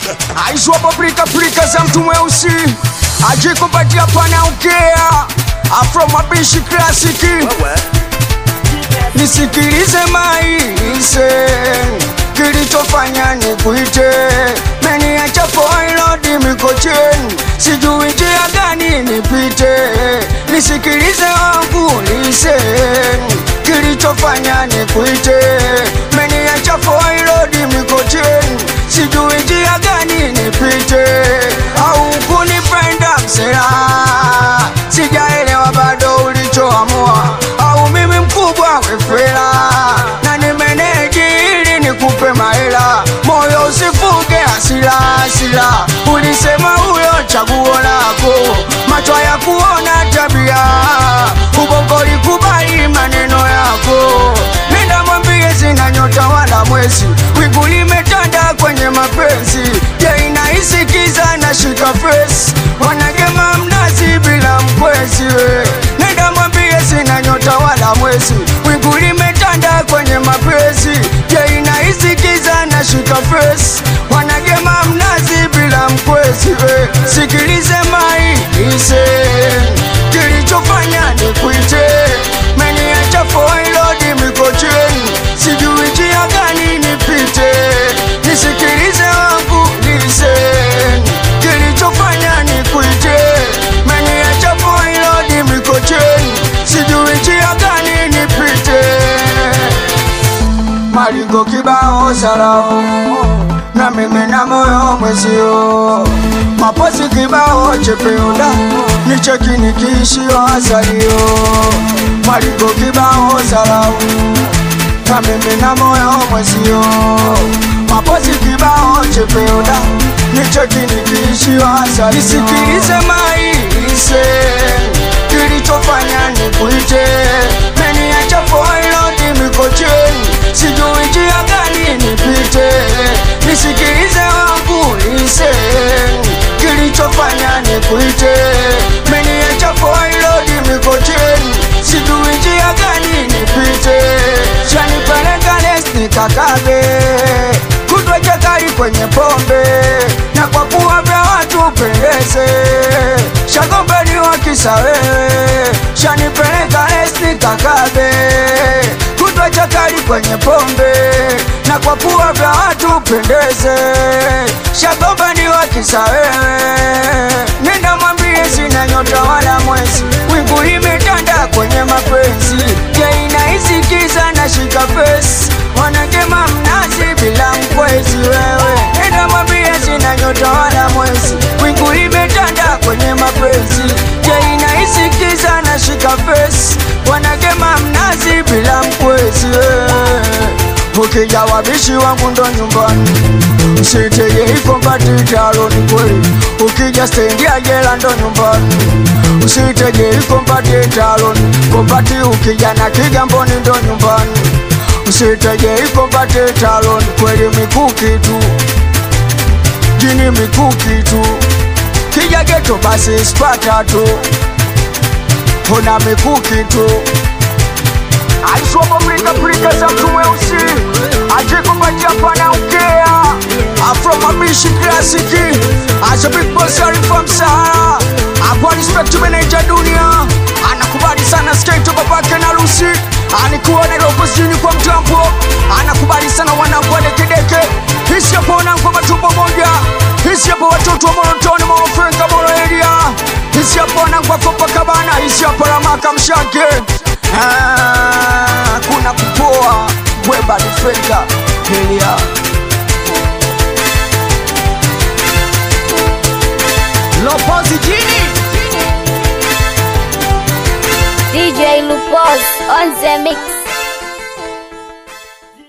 Aishwa paprika za mtu mweusi ajikupatia pana ukea Afro mabishi klasiki Nisikilize maise Kilichofanya nikuite Meniacha foilodi mikocheni Sijui njia gani nipite Nisikilize wangu listen Kilichofanya nikuite Meniacha foilodi mikocheni Sijui njia gani nipite Au kunipenda msela Sijaelewa bado ulichoamua Au mimi mkubwa wefela Na nimeneji ili nikupe mahela Moyo usifuge asila Ulisema huyo chaguo lako Macho ya kuona tabia Ubongo likubali maneno yako Nenda mwambie sina nyota wala mwezi Wingu limetanda kwenye mapenzi Je inaisikiza na shika face Wanagema mnazi bila mkwezi Nenda mwambie sina nyota wala mwezi Wingu limetanda kwenye mapenzi Je inaisikiza na shika face Wanagema mnazi bila mkwezi Sikilize maise Kilichofanya nikuite Meniacha foilodi mikocheni Sijui njia gani nipite Nisikilize wangu listen Kilichofanya nikuite Meniacha foilodi mikocheni Sijui njia gani nipite Maliko kibao salao Na mimi na moyo mwezio Maposi kibao chepeoda Nicheki nikiishio asalio Maliko kibao salao Na mimi na moyo mwezio Maposi kibao chepeoda Nicheki nikiishio asalio Nisikilize maise Kilichofanya nikuite Meniacha foilodi mikocheni Sijui njia gani nipite Nisikilize wangu listen Kilichofanya nikuite Meniacha foilodi mikocheni Sijui njia gani nipite Shanipeleka lesni kakabe Kutwa chakari kwenye pombe Na kwa kuwa vya watu pendeze Shagombeni wakisa wewe Shanipeleka lesni kakabe Kutwa chakari kwenye pombe Na kwa kuwa vya watu pendeze Shagombeni wakisa wewe Nenda mwambie sina nyota wala mwezi Wingu limetanda kwenye mapenzi Je inaisikiza na shika face Wanagema mnazi bila mkwezi wewe Nenda mwambie sina nyota wala mwezi Wingu limetanda kwenye mapenzi Je inaisikiza na shika face Wanagema mnazi bila mkwezi wewe Ukija wabishi wangu ndo nyumbani Usitege ikombati talo ni kweli Ukija stendi ya jela ndo nyumbani Usitege ikombati talo ni kombati Ukija na Kigamboni ndo nyumbani Usitege ikombati talo ni kweli mikuki tu Jini mikuki tu Kija geto basi spata tu Hona mikuki tu Aishwa paprika za mtu mweusi Ajikupatia pana ukea Afro mabishi klasiki As a big boss from Sahara Akwa respect to manager dunia Anakubali sana skate babake na Lucy Anikuwa na lopos jini kwa mtampo Anakubali sana wanangu wa deke Hisi hapo wanangu wa matumbo moja Hisi hapo watoto wa Morotoni Mawafrenka Moro area Hisi hapo wanangu wa Copacabana Hisi hapo Ramaka Mshange kuna kupoa Weba defender Helia Lopozi jini DJ Lupos on the mix